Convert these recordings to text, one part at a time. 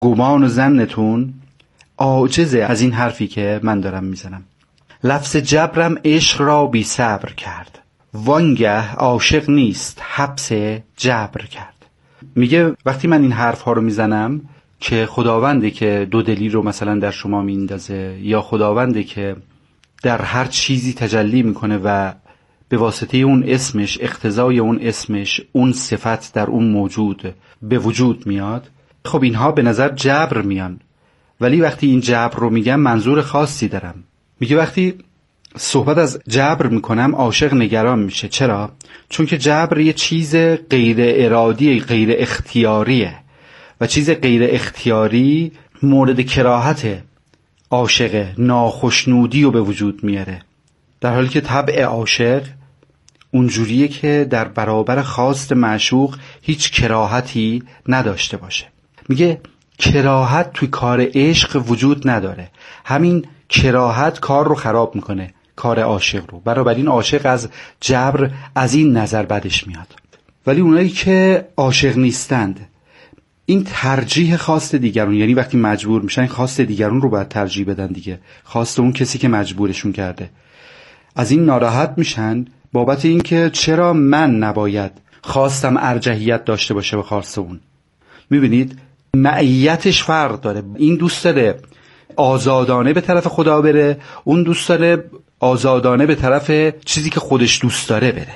گمان و ظنتون عاجزه از این حرفی که من دارم میزنم. لفظ جبرم عشق را بی صبر کرد، وانگه عاشق نیست حبس جبر کرد. میگه وقتی من این حرف ها رو میزنم که خداونده که دو دلی رو مثلا در شما میندازه، یا خداونده که در هر چیزی تجلی میکنه و به واسطه اون اسمش، اقتضای اون اسمش، اون صفت در اون موجود به وجود میاد، خب اینها به نظر جبر میان. ولی وقتی این جبر رو میگم منظور خاصی دارم. میگه وقتی صحبت از جبر میکنم عاشق نگران میشه. چرا؟ چون که جبر یه چیز غیر ارادی، غیر اختیاریه و چیز غیر اختیاری مورد کراهت عاشق، ناخشنودی رو به وجود میاره، در حالی که طبع عاشق اونجوریه که در برابر خواست معشوق هیچ کراهتی نداشته باشه. میگه کراهت توی کار عشق وجود نداره، همین کراهت کار رو خراب میکنه، کار عاشق رو. بنابراین عاشق از جبر از این نظر بدش میاد. ولی اونایی که عاشق نیستند این ترجیح خواست دیگرون، یعنی وقتی مجبور میشن خواست دیگرون رو باید ترجیح بدن دیگه، خواست اون کسی که مجبورشون کرده، از این ناراحت میشن بابت این که چرا من نباید خواستم ارجحیت داشته باشه به خواست اون. میبینید معیتش فرق داره. این دوست داره آزادانه به طرف خدا بره، اون دوست داره آزادانه به طرف چیزی که خودش دوست داره بره.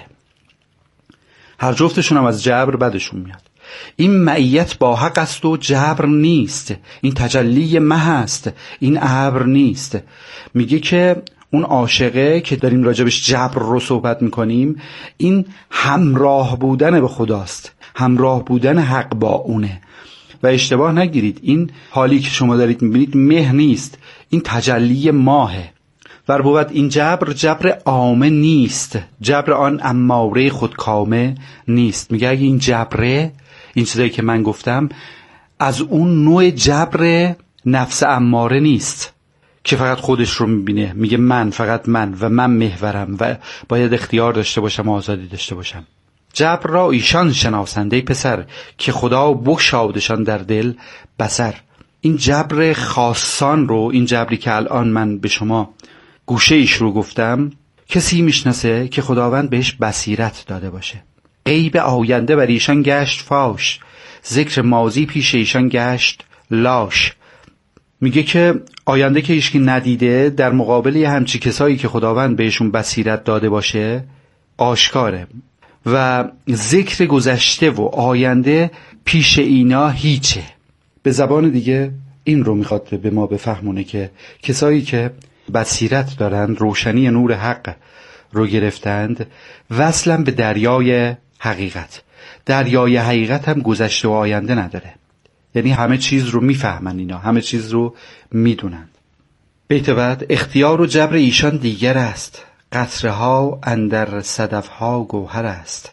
هر جفتشون هم از جبر بدشون میاد. این معیت با حق است و جبر نیست، این تجلی مه است، این ابر نیست. میگه که اون عاشقه که داریم راجبش جبر رو صحبت میکنیم، این همراه بودن به خداست، همراه بودن حق با اونه. و اشتباه نگیرید، این حالی که شما دارید میبینید مه نیست، این تجلی ماهه. ور بود این جبر عامه نیست، جبر آن اماره خودکامه نیست. میگه اگه این جبره، این چیزایی که من گفتم، از اون نوع جبر نفس اماره نیست که فقط خودش رو میبینه، میگه من، فقط من و من محورم و باید اختیار داشته باشم و آزادی داشته باشم. جبر را ایشان شناسنده پسر، که خدا بگشادشان در دل بصر. این جبر خاصان رو، این جبری که الان من به شما گوشه ایش رو گفتم، کسی میشناسه که خداوند بهش بصیرت داده باشه. غیب آینده بر ایشان گشت فاش، ذکر ماضی پیش ایشان گشت لاش. میگه که آینده که هیچکی ندیده در مقابل همچی کسایی که خداوند بهشون بصیرت داده باشه آشکاره، و ذکر گذشته و آینده پیش اینا هیچه. به زبان دیگه این رو میخواد به ما بفهمونه که کسایی که بصیرت دارند، روشنی نور حق رو گرفتند، وصلن به دریای حقیقت. دریای حقیقت هم گذشته و آینده نداره، یعنی همه چیز رو میفهمن، اینا همه چیز رو میدونند. بیت بعد: اختیار و جبر ایشان دیگر است، قطره ها اندر صدف ها گوهر است.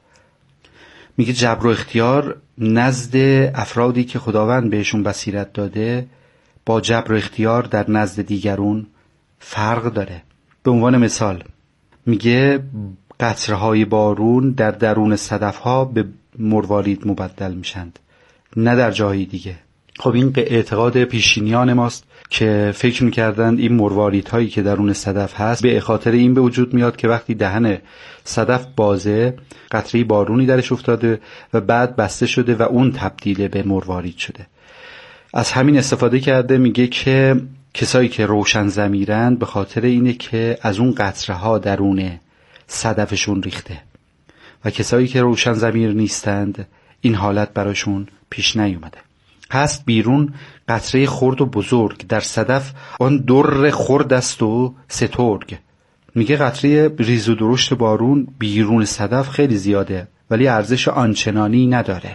میگه جبر و اختیار نزد افرادی که خداوند بهشون بصیرت داده با جبر و اختیار در نزد دیگرون فرق داره. به عنوان مثال میگه قطره های بارون در درون صدف ها به مروارید مبدل میشند، نه در جایی دیگه. خب این اعتقاد پیشینیان ماست که فکر میکردند این مرواریدهایی که درون صدف هست به خاطر این به وجود میاد که وقتی دهن صدف بازه قطره بارونی درش افتاده و بعد بسته شده و اون تبدیل به مروارید شده. از همین استفاده کرده. میگه که کسایی که روشن ضمیرند به خاطر اینه که از اون قطره ها درون صدفشون ریخته، و کسایی که روشن ضمیر نیستند این حالت براشون پیش نیومده. هست بیرون قطره خرد و بزرگ، در صدف آن در خرد است و سترگ. میگه قطره ریز و درشت بارون بیرون صدف خیلی زیاده ولی ارزش آنچنانی نداره،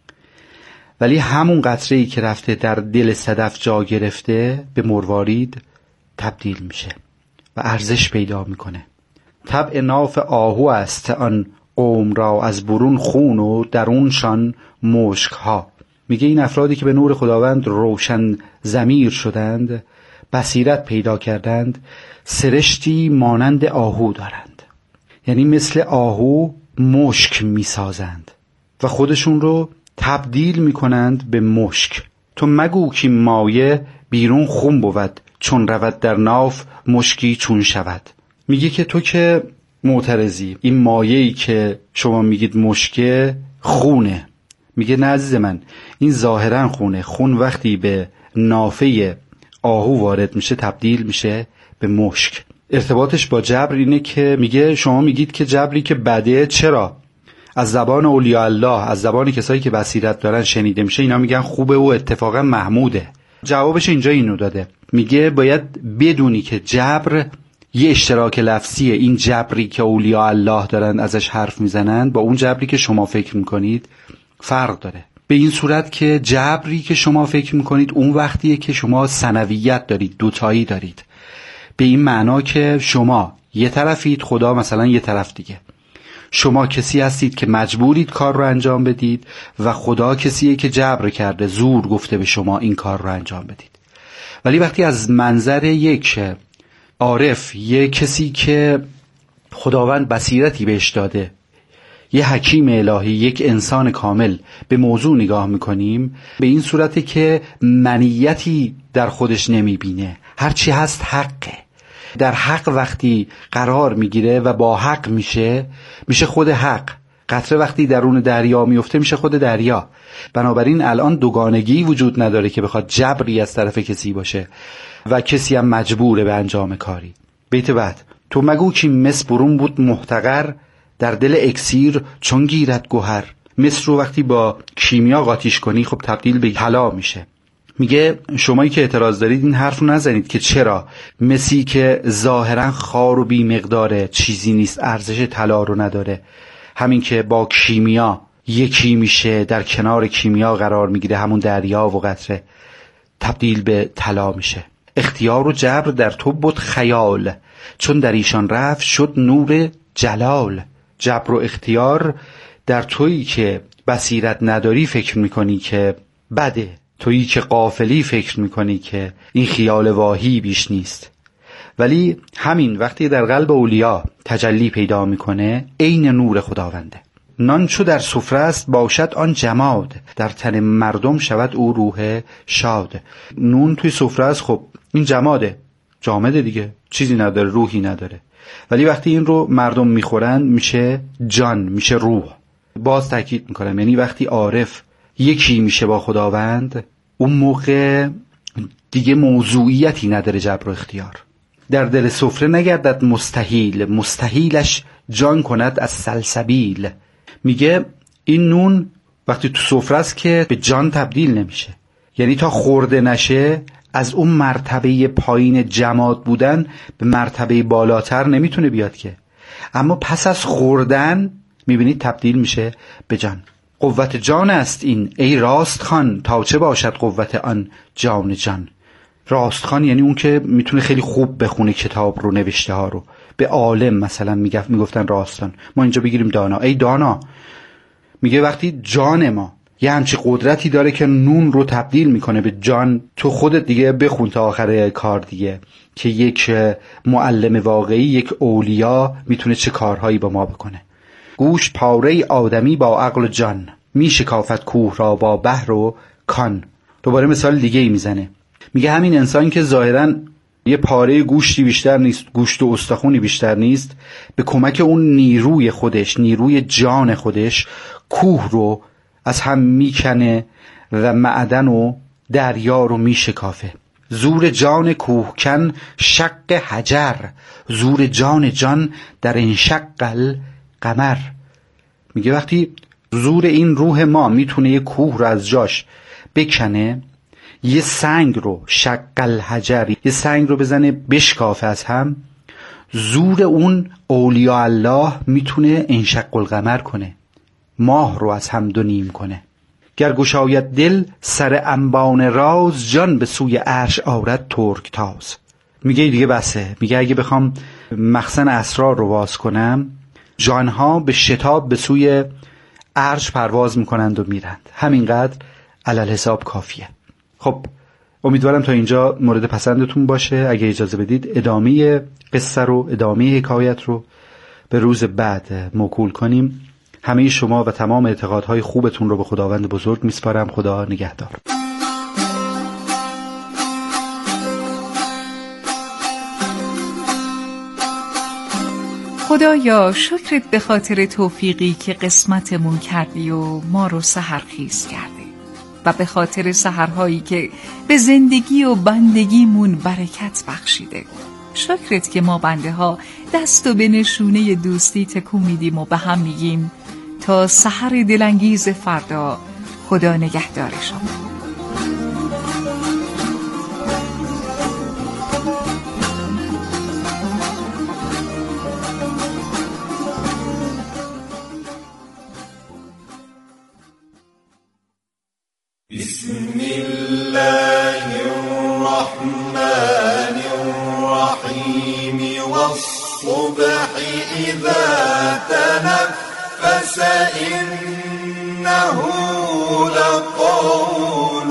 ولی همون قطره‌ای که رفته در دل صدف جا گرفته به مروارید تبدیل میشه و ارزش پیدا میکنه. طبع ناف آهو است آن قوم را، از برون خون و درونشان مشک ها. میگه این افرادی که به نور خداوند روشن ضمیر شدند، بصیرت پیدا کردند، سرشتی مانند آهو دارند، یعنی مثل آهو مشک میسازند و خودشون رو تبدیل میکنند به مشک. تو مگو که مایه بیرون خون بود، چون رود در ناف مشکی چون شود. میگه که تو که معترضی، این مایه‌ای که شما میگید مشکه خونه. میگه نه عزیز من، این ظاهرا خونه. خون وقتی به نافه آهو وارد میشه تبدیل میشه به مشک. ارتباطش با جبر اینه که میگه شما میگید که جبری که بده. چرا؟ از زبان اولیاء الله، از زبان کسایی که بصیرت دارن شنیده میشه، اینا میگن خوبه و اتفاقا محموده. جوابش اینجا اینو داده، میگه باید بدونی که جبر یه اشتراک لفظیه. این جبری که اولیاء الله دارن ازش حرف میزنن با اون جبری که شما فکر میکنید فرق داره. به این صورت که جبری که شما فکر میکنید اون وقتیه که شما ثنویت دارید، دوتایی دارید. به این معنا که شما یه طرفید، خدا مثلا یه طرف دیگه. شما کسی هستید که مجبورید کار رو انجام بدید و خدا کسیه که جبر کرده، زور گفته به شما این کار رو انجام بدید. ولی وقتی از منظر یک عارف، یک کسی که خداوند بصیرتی بهش داده، یه حکیم الهی، یک انسان کامل به موضوع نگاه میکنیم، به این صورته که منیتی در خودش نمیبینه. هرچی هست حقه. در حق وقتی قرار میگیره و با حق میشه خود حق. قطره وقتی درون دریا میفته میشه خود دریا. بنابراین الان دوگانگی وجود نداره که بخواد جبری از طرف کسی باشه و کسی هم مجبوره به انجام کاری. بیت بعد، تو مگو که مس برون بود محتقر، در دل اکسیر چون گیرد گوهر. مس رو وقتی با کیمیا قاطیش کنی خب تبدیل به طلا میشه. میگه شمایی که اعتراض دارید این حرف رو نزنید که چرا مسی که ظاهرا خار و بی مقداره، چیزی نیست، ارزش طلا رو نداره، همین که با کیمیا یکی میشه، در کنار کیمیا قرار میگیره، همون دریا و قطره، تبدیل به طلا میشه. اختیار و جبر در تو بود خیال، چون در ایشان رفت شد نور جلال. جبر و اختیار در تویی که بصیرت نداری فکر میکنی که بده، تویی که غافلی فکر میکنی که این خیال واهی بیش نیست. ولی همین وقتی در قلب اولیا تجلی پیدا میکنه عین نور خداونده. نان چو در سفره است باشد آن جماد، در تن مردم شود او روح شاد. نون توی سفره است، خب این جماده، جامده دیگه، چیزی نداره، روحی نداره. ولی وقتی این رو مردم میخورن میشه جان، میشه روح. باز تاکید میکنم، یعنی وقتی عارف یکی میشه با خداوند اون موقع دیگه موضوعیتی نداره جبر و اختیار. در دل سفره نگردد مستحیل، مستحیلش جان کند از سلسبیل. میگه این نون وقتی تو سفره است که به جان تبدیل نمیشه، یعنی تا خورده نشه از اون مرتبه پایین جماد بودن به مرتبه بالاتر نمیتونه بیاد که. اما پس از خوردن میبینید تبدیل میشه به جان. قوت جان است این ای راستخوان، تا چه باشد قوت آن جان جان. راستخوان یعنی اون که میتونه خیلی خوب بخونه کتاب رو، نوشته ها رو. به عالم مثلا میگفتن راستان، ما اینجا بگیریم دانا. ای دانا، میگه وقتی جان ما یه همچی قدرتی داره که نون رو تبدیل میکنه به جان، تو خودت دیگه بخون تا آخر کار دیگه که یک معلم واقعی، یک اولیا میتونه چه کارهایی با ما بکنه. گوش پاره آدمی با عقل و جان، میشکافت کوه را با بحر و کان. دوباره مثال دیگه ای میزنه، میگه همین انسان که ظاهراً یه پاره گوشتی بیشتر نیست، گوشت و استخونی بیشتر نیست، به کمک اون نیروی خودش، نیروی جان خودش، کوه رو از هم میکنه و معدن و دریا رو میشکافه. زور جان کوهکن شق حجر، زور جان در انشق القمر. میگه وقتی زور این روح ما میتونه یه کوه رو از جاش بکنه، یه سنگ رو، شق الحجر، یه سنگ رو بزنه بشکافه از هم، زور اون اولیاء الله میتونه انشق القمر کنه، ماه رو از هم دو نیم کنه. گر گشاید دل سر انبان راز، جان به سوی عرش آورد ترک تاز. میگه دیگه بسه، میگه اگه بخوام مخزن اسرار رو باز کنم، جانها به شتاب به سوی عرش پرواز میکنند و میرند. همینقدر علل حساب کافیه. خب امیدوارم تا اینجا مورد پسندتون باشه. اگه اجازه بدید ادامه قصه رو، ادامه حکایت رو به روز بعد موکول کنیم. همه شما و تمام اعتقادهای خوبتون رو به خداوند بزرگ میسپارم. خدا نگهدار. خدایا شکرت به خاطر توفیقی که قسمتمون کردی و ما رو سحرخیز کرده و به خاطر سحرهایی که به زندگی و بندگیمون برکت بخشیده. شکرت که ما بنده ها دست و به نشونه دوستی تکون میدیم و به هم میگیم تا سحر دلانگیز فردا خدا نگهدار شما. بسم الله الرحمن الرحيم والصبح إذا تنفس إنه لقول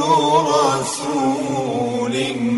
رسول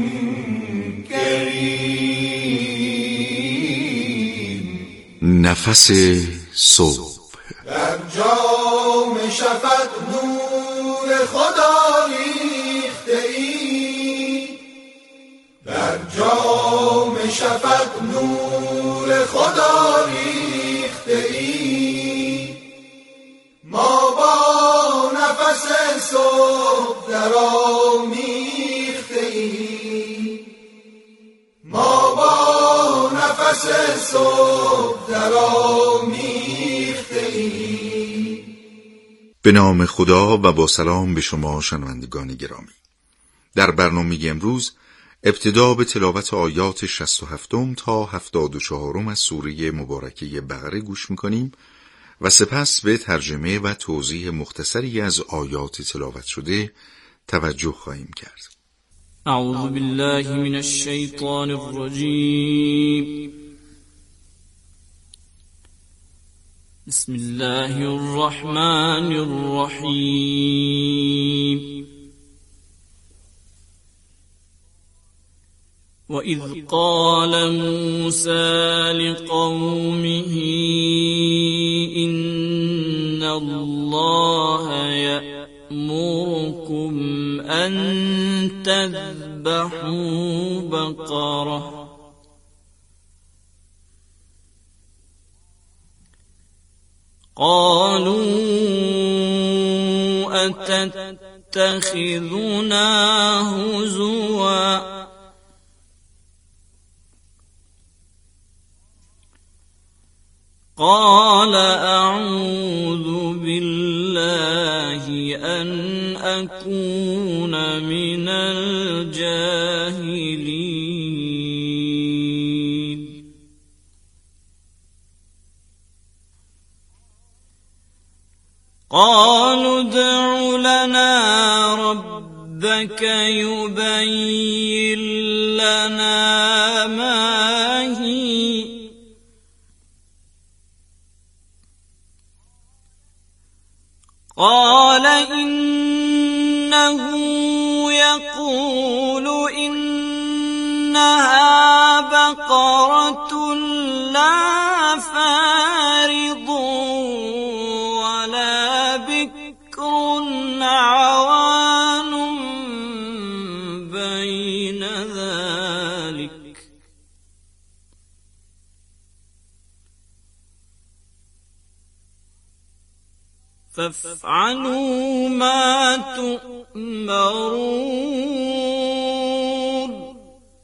كريم. نفس صبح در جام شفق نور خدا ریخته ای، در جام شفق نور خدا ریخته ای. ما با نفس صبح درآمیخته ای، ما با نفس صبح درآمیخته ای. به نام خدا و با سلام به شما شنوندگان گرامی. در برنامه امروز ابتدا به تلاوت آیات 67 تا 74 از سوره مبارکه بقره گوش می‌کنیم و سپس به ترجمه و توضیح مختصری از آیات تلاوت شده توجه خواهیم کرد. اعوذ بالله من الشیطان الرجیم. بسم الله الرحمن الرحیم. وَإِذْ قَالَ مُوسَى لِقَوْمِهِ إِنَّ اللَّهَ يَأْمُرُكُمْ أَن تَذْبَحُوا بَقَرَةً قالوا أتتخذنا هزوا قال أعوذ بالله أن أكون من الجاهلين. قالوا ادع لنا ربك يبين لنا ما هي قال إنه يقول إنها بقرة لا فارض ولا بكر عوان بين ذلك فافعلوا ما تؤمرون.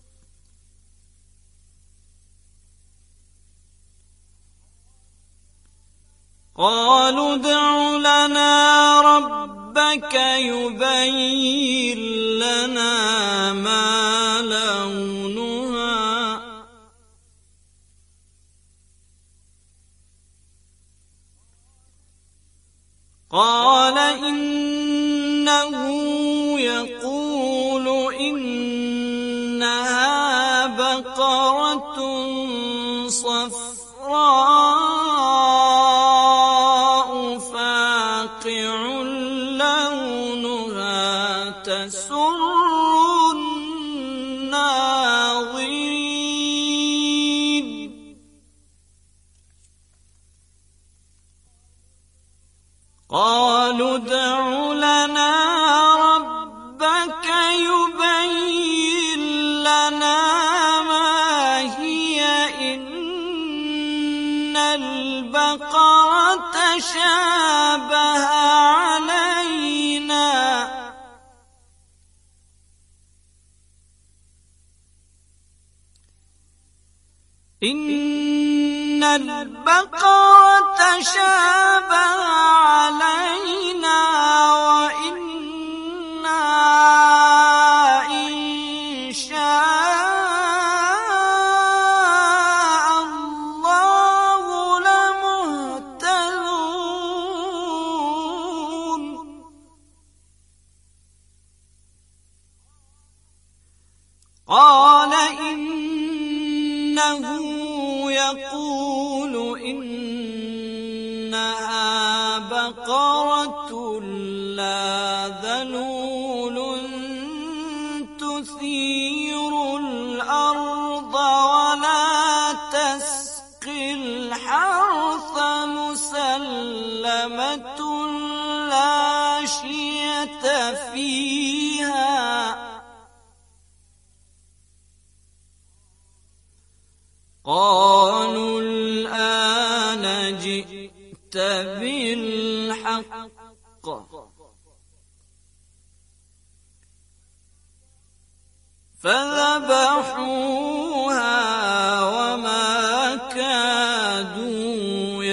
قالوا ادع لنا ربك يبين لنا ما لونها قال إنه يقول إنها بقرة صفراء فاقع لونها تسر الناظرين. قالوا ادع لنا ربك يبين لنا ما هي إن إن البقرة تشابه علينا وإنا إن شاء الله لمهتدون قال إنه يقول إنها بقرة لا ذلول تثير الأرض ولا تسقي الحرث مسلمة لا شية فيها قالوا الآن جئت بالحق فذبحوها وما كادوا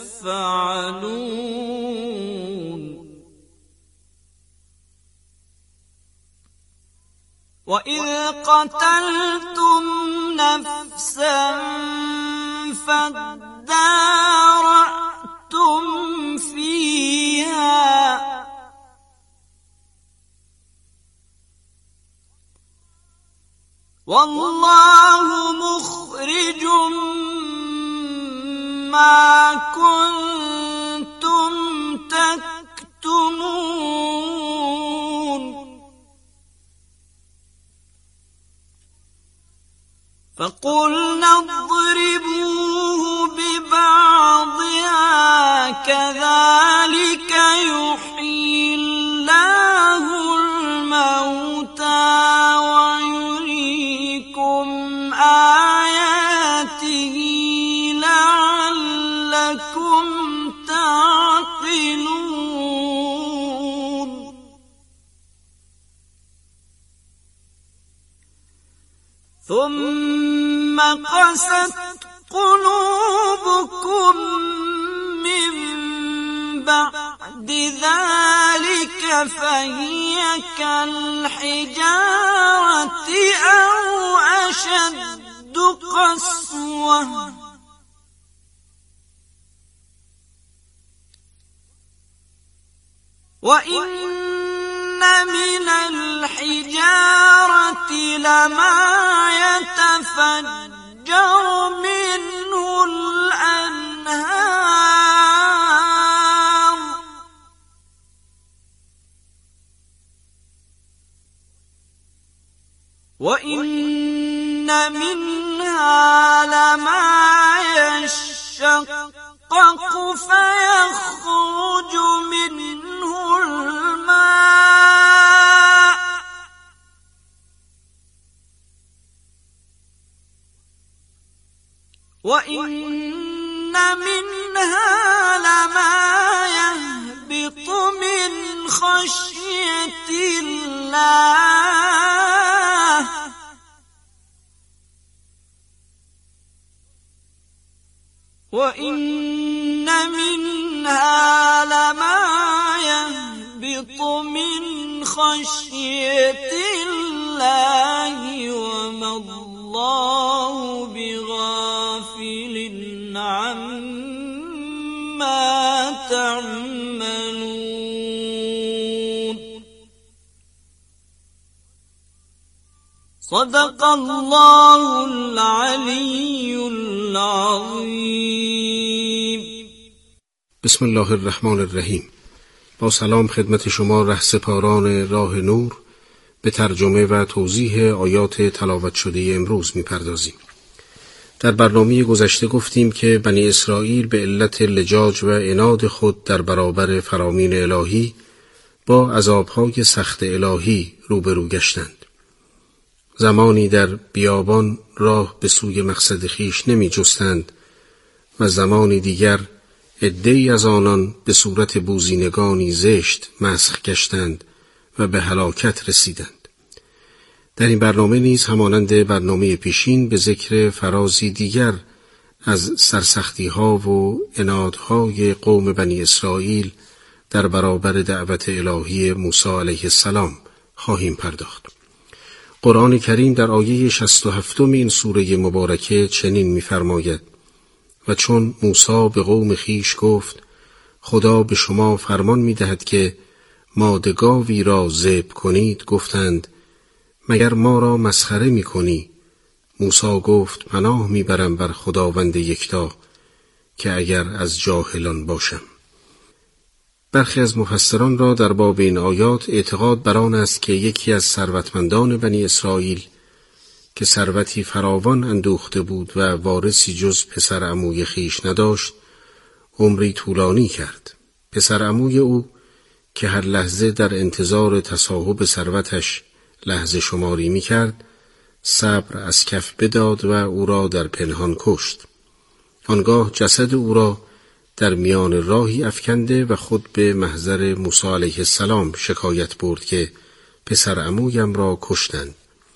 يفعلون وإذ قتلتم نفسا فادارأتم فيها والله مخرج ما كنتم تكتمون فقلنا اضربوه ببعضها كذلك يحيي الله الموتى ويريكم آياته لعلكم تعقلون ثم قست قلوبكم من بعد ذلك فهي كالحجارة أو أشد قسوة وإن من الحجارة لما يتفجر منه الأنهار وإن منها لما يشقق فيخرج منه الماء وإن منها لما يهبط من خشية الله وإن منها لما يهبط من خشية الله وما الله بغافل عما تعملون صدق الله العلي العظیم. بسم الله الرحمن الرحیم. با سلام خدمت شما رهسپاران راه نور به ترجمه و توضیح آیات تلاوت شده امروز می‌پردازیم. در برنامه گذشته گفتیم که بنی اسرائیل به علت لجاج و عناد خود در برابر فرامین الهی با عذاب‌های سخت الهی روبرو گشتند. زمانی در بیابان راه به سوی مقصد خویش نمی جستند و زمانی دیگر عده‌ای از آنان به صورت بوزینگانی زشت مسخ گشتند و به هلاکت رسیدند. در این برنامه نیز همانند برنامه پیشین به ذکر فرازی دیگر از سرسختی‌ها و عنادهای قوم بنی اسرائیل در برابر دعوت الهی موسی علیه السلام خواهیم پرداخت. قرآن کریم در آیه 67 این سوره مبارکه چنین می‌فرماید: و چون موسی به قوم خیش گفت خدا به شما فرمان می‌دهد که ماده گاوی را ذبح کنید، گفتند مگر ما را مسخره می‌کنی؟ موسی گفت پناه می‌برم بر خداوند یکتا که اگر از جاهلان باشم. برخی از مفسران را در باب این آیات اعتقاد بر آن است که یکی از ثروتمندان بنی اسرائیل که ثروتی فراوان اندوخته بود و وارثی جز پسر عموی خیش نداشت، عمری طولانی کرد. پسر عموی او که هر لحظه در انتظار تصاحب ثروتش لحظه شماری می کرد، صبر از کف بداد و او را در پنهان کشت. آنگاه جسد او را در میان راهی افکنده و خود به محضر موسی علیه السلام شکایت برد که پسر عمویم را کشتند.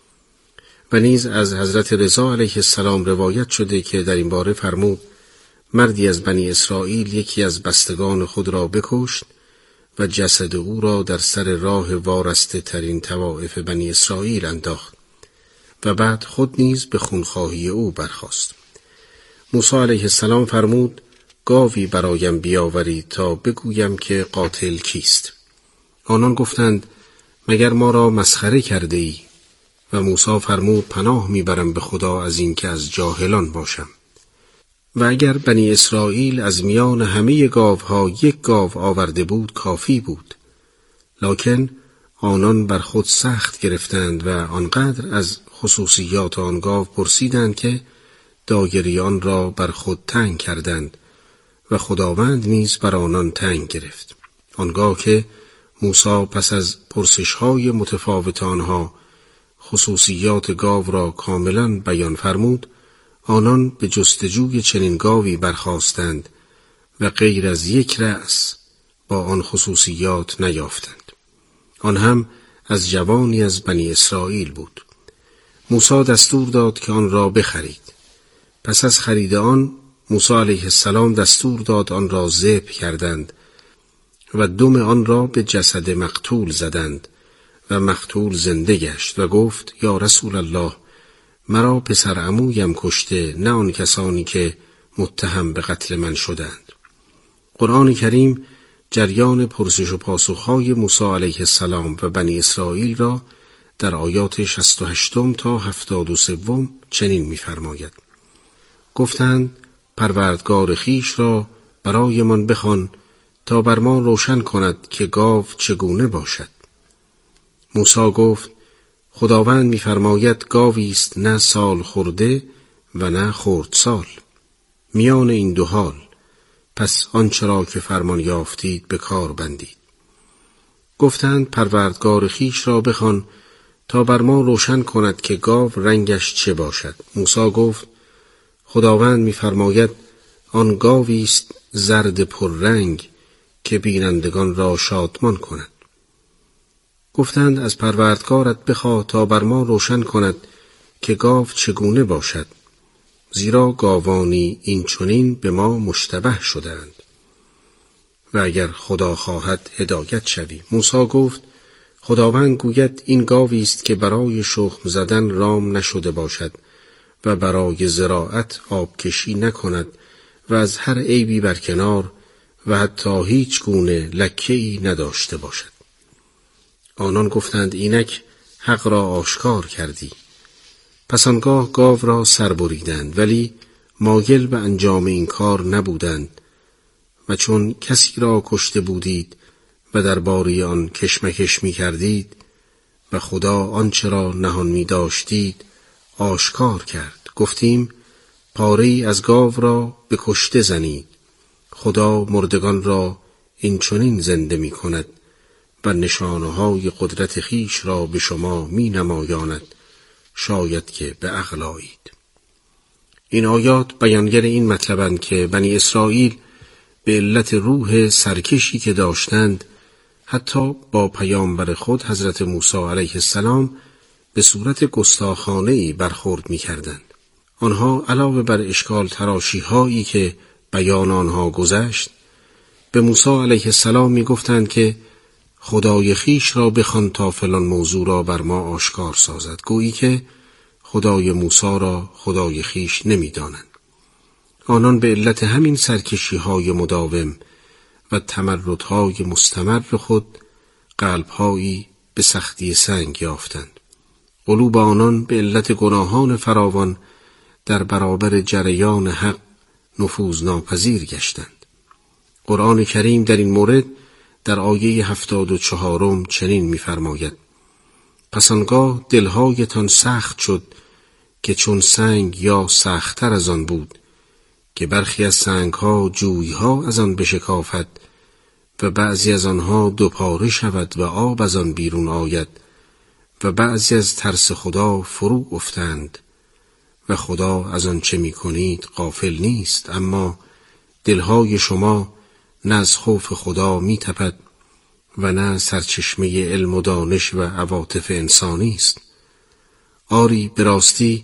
و نیز از حضرت رضا علیه السلام روایت شده که در این باره فرمود مردی از بنی اسرائیل یکی از بستگان خود را بکشت و جسد او را در سر راه وارسته ترین طوائف بنی اسرائیل انداخت و بعد خود نیز به خونخواهی او برخاست. موسی علیه السلام فرمود گاوی برایم بیاورید تا بگویم که قاتل کیست. آنان گفتند مگر ما را مسخره کرده ای؟ و موسی فرمود پناه میبرم به خدا از این که از جاهلان باشم. و اگر بنی اسرائیل از میان همه گاوها یک گاو آورده بود کافی بود، لکن آنان بر خود سخت گرفتند و آنقدر از خصوصیات آن گاو پرسیدند که دایره آن را بر خود تنگ کردند و خداوند نیز بر آنان تنگ گرفت. آنگاه که موسی پس از پرسش‌های متفاوت آنها خصوصیات گاو را کاملا بیان فرمود، آنان به جستجوی چنین گاوی برخاستند و غیر از یک رأس با آن خصوصیات نیافتند. آن هم از جوانی از بنی اسرائیل بود. موسی دستور داد که آن را بخرید. پس از خرید آن موسی علیه السلام دستور داد آن را ذبح کردند و دم آن را به جسد مقتول زدند و مقتول زنده گشت و گفت یا رسول الله، مرا پسر عمویم کشته، نه آن کسانی که متهم به قتل من شدند. قرآن کریم جریان پرسش و پاسخهای موسی علیه السلام و بنی اسرائیل را در آیات 68 تا 73 چنین می‌فرماید: گفتند پروردگار خیش را برایمان بخوان تا بر ما روشن کند که گاو چگونه باشد. موسی گفت خداوند می‌فرماید گاوی است نه سال خورده و نه خردسال، میان این دو حال، پس آنچه را که فرمان یافتید به کار بندید. گفتند پروردگار خیش را بخوان تا بر ما روشن کند که گاو رنگش چه باشد. موسی گفت خداوند می‌فرماید آن گاوی است زرد پررنگ که بینندگان را شادمان کند. گفتند از پروردگارت بخواه تا بر ما روشن کند که گاو چگونه باشد، زیرا گاوانی این چنین به ما مشتبه شدند و اگر خدا خواهد هدایت شوی. موسی گفت خداوند گوید این گاوی است که برای شخم زدن رام نشده باشد و برای زراعت آبکشی نکند و از هر عیبی برکنار و حتی هیچ گونه لکه‌ای نداشته باشد. آنان گفتند اینک حق را آشکار کردی. پس آنگاه گاو را سر بریدند، ولی مایل به انجام این کار نبودند و چون کسی را کشته بودید و درباره آن کشمکش می کردید و خدا آنچه را نهان می داشتید آشکار کرد. گفتیم پاره‌ای از گاو را به کشته زنید، خدا مردگان را این چنین زنده می کند و نشانه‌های قدرت خیش را به شما می نمایاند، شاید که به عقل آیید. این آیات بیانگر این مطلبند که بنی اسرائیل به علت روح سرکشی که داشتند حتی با پیامبر خود حضرت موسی علیه السلام به صورت گستاخانه‌ای برخورد می‌کردند. آنها علاوه بر اشکال تراشی هایی که بیان آنها گذشت، به موسی علیه السلام می‌گفتند که خدای خیش را بخوان تا فلان موضوع را بر ما آشکار سازد، گویی که خدای موسی را خدای خیش نمی‌دانند. آنان به علت همین سرکشی‌های مداوم و تمردهای مستمر خود قلب‌هایی به سختی سنگ یافتند. قلوب آنان به علت گناهان فراوان در برابر جریان حق نفوذ ناپذیر گشتند. قرآن کریم در این مورد در آیه 74 چنین می‌فرماید: پس آنگاه دلهایتان سخت شد که چون سنگ یا سخت‌تر از آن بود، که برخی از سنگ‌ها جوی‌ها از آن بشکافد و بعضی از آنها دوپاره شود و آب از آن بیرون آید و بعضی از ترس خدا فرو افتند و خدا از آن چه می‌کنید غافل نیست، اما دلهای شما نه از خوف خدا می‌تپد و نه سرچشمه علم و دانش و عواطف انسانی است. آری به راستی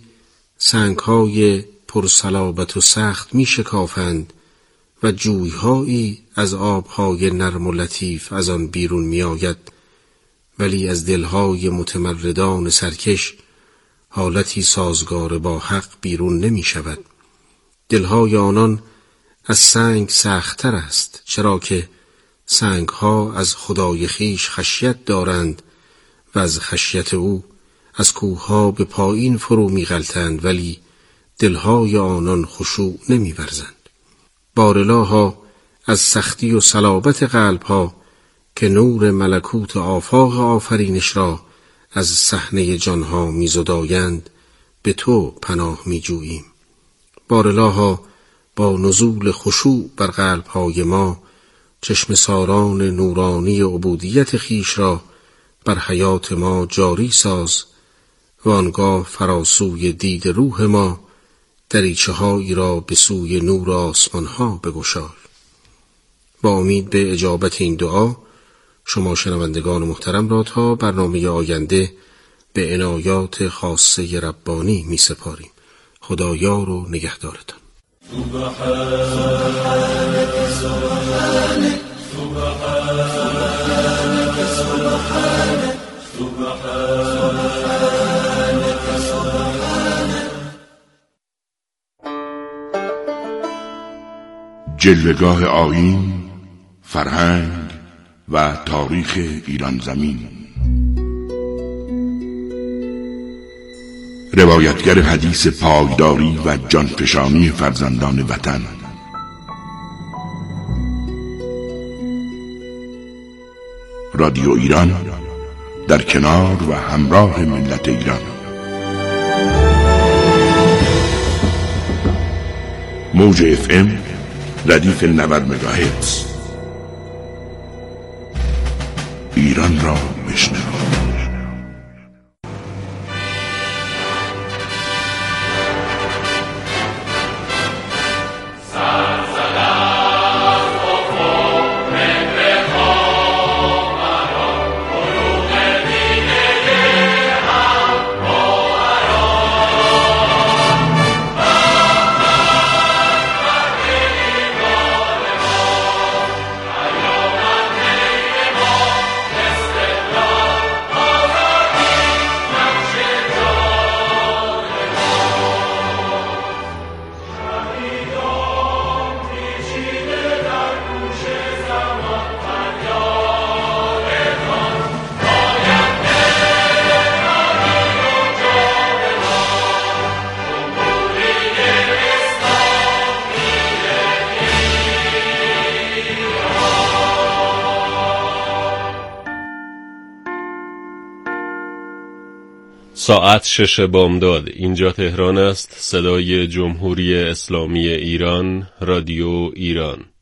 سنگ‌های پرصلابت و سخت می‌شکافند و جوی‌هایی از آب‌های نرم و لطیف از آن بیرون می‌آید، ولی از دل‌های متمردان سرکش حالتی سازگار با حق بیرون نمی‌شود. دل‌های آنان از سنگ سخت‌تر است، چرا که سنگ‌ها از خدای خیش خشیت دارند و از خشیت او از کوه‌ها به پایین فرو می‌غلطند، ولی دلهای آنان خشوع نمی‌ورزند. بارلاها از سختی و صلابت قلبها که نور ملکوت آفاق آفرینش را از صحنه جانها می‌زدایند به تو پناه می‌جوییم. بارلاها با نزول خشوع بر قلب‌های ما چشم ساران نورانی عبودیت خیش را بر حیات ما جاری ساز و آنگاه فراسوی دید روح ما دریچه‌هایی را به سوی نور آسمان‌ها بگشای. با امید به اجابت این دعا شما شنوندگان محترم را تا برنامه آینده به عنایات خاصه ربانی می سپاریم. خدایار و نگهدارتان. سبحانك سبحانك سبحانك سبحانك سبحانك سبحانك. جلوه‌گاه آیین، فرهنگ و تاریخ ایران زمین. روایتگر حدیث پایداری و جانفشانی فرزندان وطن. رادیو ایران در کنار و همراه ملت ایران. موج FM ردیف 90 مگاهرتز. ایران را بشنو. ساعت 6 بامداد. اینجا تهران است. صدای جمهوری اسلامی ایران، رادیو ایران.